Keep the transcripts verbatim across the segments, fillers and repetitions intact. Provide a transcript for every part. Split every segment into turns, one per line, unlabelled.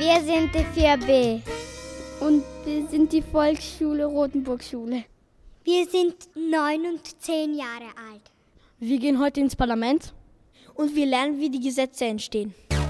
Wir sind die vier B.
Und wir sind die Volksschule Rotenburg-Schule.
Wir sind neun und zehn Jahre alt.
Wir gehen heute ins Parlament und wir lernen, wie die Gesetze entstehen.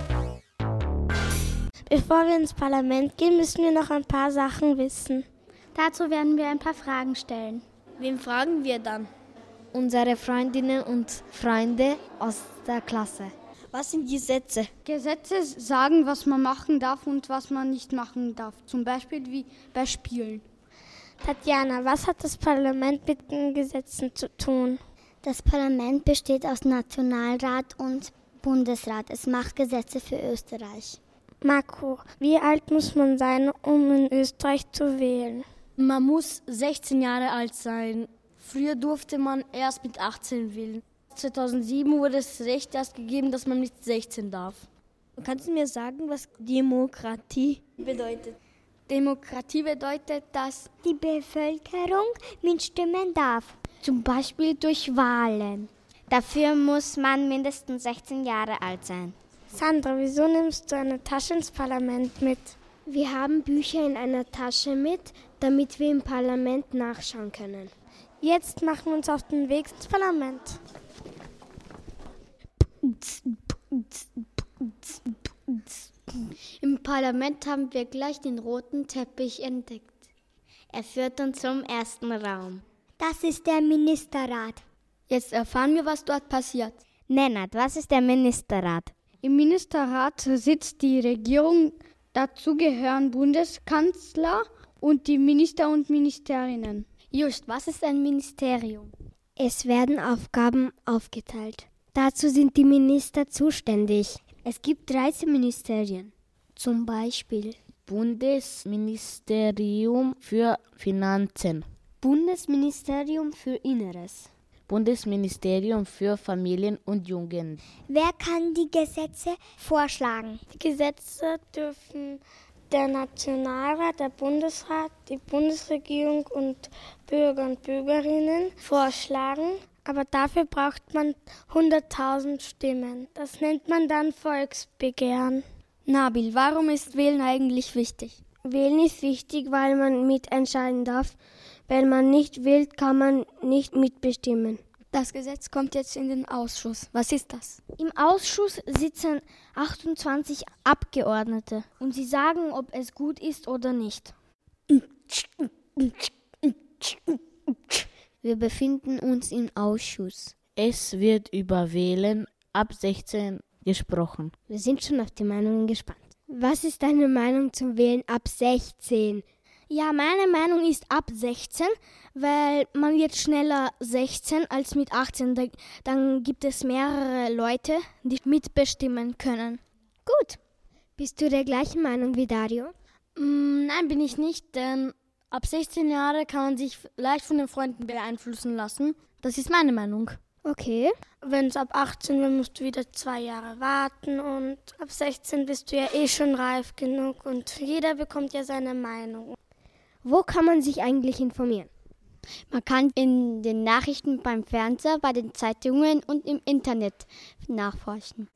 Bevor wir ins Parlament gehen, müssen wir noch ein paar Sachen wissen.
Dazu werden wir ein paar Fragen stellen.
Wen fragen wir dann?
Unsere Freundinnen und Freunde aus der Klasse.
Was sind Gesetze?
Gesetze sagen, was man machen darf und was man nicht machen darf. Zum Beispiel wie bei Spielen.
Tatjana, was hat das Parlament mit den Gesetzen zu tun?
Das Parlament besteht aus Nationalrat und Bundesrat. Es macht Gesetze für Österreich.
Marco, wie alt muss man sein, um in Österreich zu wählen?
Man muss sechzehn Jahre alt sein. Früher durfte man erst mit achtzehn wählen. zweitausendsieben wurde das Recht erst gegeben, dass man mit sechzehn darf. Kannst du mir sagen, was Demokratie bedeutet?
Demokratie bedeutet, dass
die Bevölkerung mitstimmen darf.
Zum Beispiel durch Wahlen. Dafür muss man mindestens sechzehn Jahre alt sein.
Sandra, wieso nimmst du eine Tasche ins Parlament mit?
Wir haben Bücher in einer Tasche mit, damit wir im Parlament nachschauen können.
Jetzt machen wir uns auf den Weg ins Parlament.
Im Parlament haben wir gleich den roten Teppich entdeckt.
Er führt uns zum ersten Raum.
Das ist der Ministerrat.
Jetzt erfahren wir, was dort passiert.
Nenad, was ist der Ministerrat?
Im Ministerrat sitzt die Regierung. Dazu gehören Bundeskanzler und die Minister und Ministerinnen. Just, was ist ein Ministerium?
Es werden Aufgaben aufgeteilt. Dazu sind die Minister zuständig. Es gibt dreizehn Ministerien. Zum Beispiel
Bundesministerium für Finanzen,
Bundesministerium für Inneres,
Bundesministerium für Familien und Jugend.
Wer kann die Gesetze vorschlagen?
Die Gesetze dürfen der Nationalrat, der Bundesrat, die Bundesregierung und Bürger und Bürgerinnen vorschlagen. Aber dafür braucht man hunderttausend Stimmen. Das nennt man dann Volksbegehren.
Nabil, warum ist Wählen eigentlich wichtig?
Wählen ist wichtig, weil man mitentscheiden darf. Wenn man nicht wählt, kann man nicht mitbestimmen.
Das Gesetz kommt jetzt in den Ausschuss. Was ist das?
Im Ausschuss sitzen achtundzwanzig Abgeordnete und sie sagen, ob es gut ist oder nicht.
Wir befinden uns im Ausschuss. Es wird über Wählen ab sechzehn gesprochen.
Wir sind schon auf die Meinungen gespannt. Was ist deine Meinung zum Wählen ab sechzehn?
Ja, meine Meinung ist ab sechzehn, weil man wird schneller sechzehn als mit achtzehn. Da, dann gibt es mehrere Leute, die mitbestimmen können.
Gut. Bist du der gleichen Meinung wie Dario?
Mm, nein, bin ich nicht, denn ab sechzehn Jahre kann man sich leicht von den Freunden beeinflussen lassen. Das ist meine Meinung.
Okay.
Wenn es ab achtzehn wird, musst du wieder zwei Jahre warten und ab sechzehn bist du ja eh schon reif genug und jeder bekommt ja seine Meinung.
Wo kann man sich eigentlich informieren?
Man kann in den Nachrichten beim Fernseher, bei den Zeitungen und im Internet nachforschen.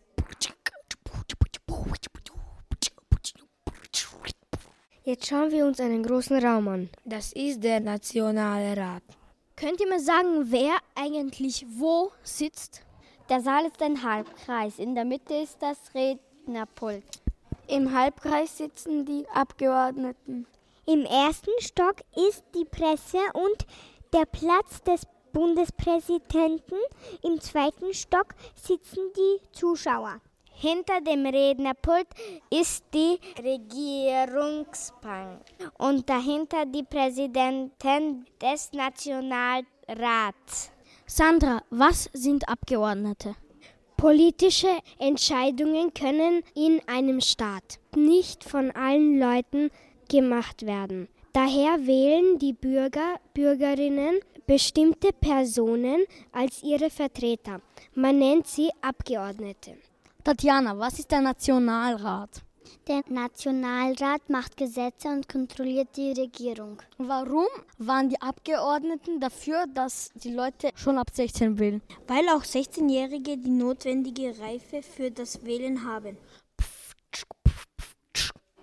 Jetzt schauen wir uns einen großen Raum an.
Das ist der Nationalrat.
Könnt ihr mir sagen, wer eigentlich wo sitzt?
Der Saal ist ein Halbkreis. In der Mitte ist das Rednerpult.
Im Halbkreis sitzen die Abgeordneten.
Im ersten Stock ist die Presse und der Platz des Bundespräsidenten. Im zweiten Stock sitzen die Zuschauer.
Hinter dem Rednerpult ist die Regierungsbank und dahinter die Präsidentin des Nationalrats.
Sandra, was sind Abgeordnete?
Politische Entscheidungen können in einem Staat nicht von allen Leuten gemacht werden. Daher wählen die Bürger, Bürgerinnen bestimmte Personen als ihre Vertreter. Man nennt sie Abgeordnete.
Tatjana, was ist der Nationalrat?
Der Nationalrat macht Gesetze und kontrolliert die Regierung.
Warum waren die Abgeordneten dafür, dass die Leute schon ab sechzehn wählen?
Weil auch sechzehnjährige die notwendige Reife für das Wählen haben.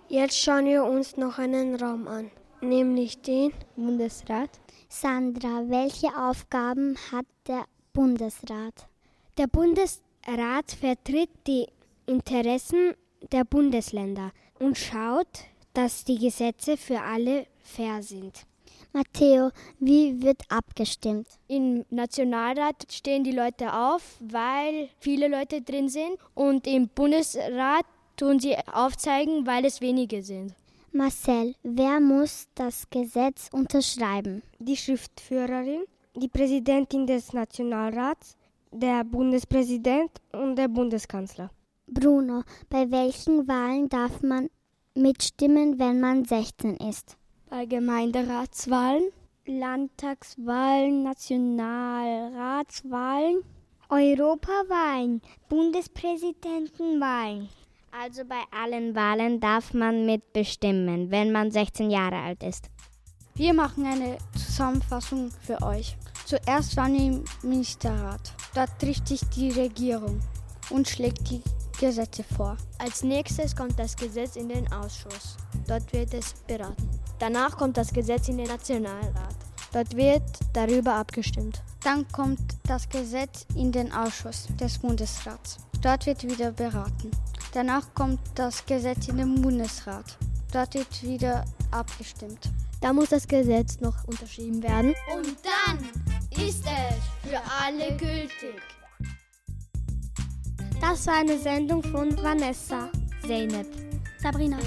Jetzt schauen wir uns noch einen Raum an, nämlich den
Bundesrat.
Sandra, welche Aufgaben hat der Bundesrat?
Der Bundesrat vertritt die Interessen der Bundesländer und schaut, dass die Gesetze für alle fair sind.
Matteo, wie wird abgestimmt?
Im Nationalrat stehen die Leute auf, weil viele Leute drin sind. Und im Bundesrat tun sie aufzeigen, weil es wenige sind.
Marcel, wer muss das Gesetz unterschreiben?
Die Schriftführerin, die Präsidentin des Nationalrats, der Bundespräsident und der Bundeskanzler.
Bruno, bei welchen Wahlen darf man mitstimmen, wenn man sechzehn ist?
Bei Gemeinderatswahlen, Landtagswahlen, Nationalratswahlen,
Europawahlen, Bundespräsidentenwahlen.
Also bei allen Wahlen darf man mitbestimmen, wenn man sechzehn Jahre alt ist.
Wir machen eine Zusammenfassung für euch. Zuerst waren wir im Ministerrat. Dort trifft sich die Regierung und schlägt die Gesetze vor.
Als nächstes kommt das Gesetz in den Ausschuss. Dort wird es beraten. Danach kommt das Gesetz in den Nationalrat. Dort wird darüber abgestimmt.
Dann kommt das Gesetz in den Ausschuss des Bundesrats. Dort wird wieder beraten. Danach kommt das Gesetz in den Bundesrat. Dort wird wieder abgestimmt.
Da muss das Gesetz noch unterschrieben werden.
Und dann ist es für alle gültig.
Das war eine Sendung von Vanessa,
Zeynep,
Sabrina,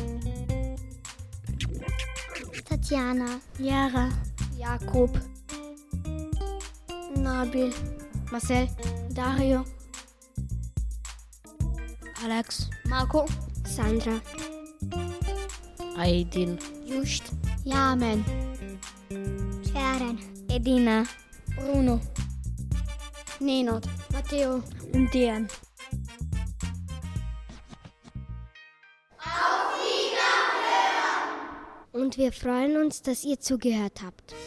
Tatjana,
Yara,
Jakob,
Nabil,
Marcel,
Dario,
Alex, Marco,
Sandra,
Aydin,
Just,
Yamen,
Sharon,
Edina,
Bruno,
Nenot,
Matteo und Dian.
und wir freuen uns, dass ihr zugehört habt.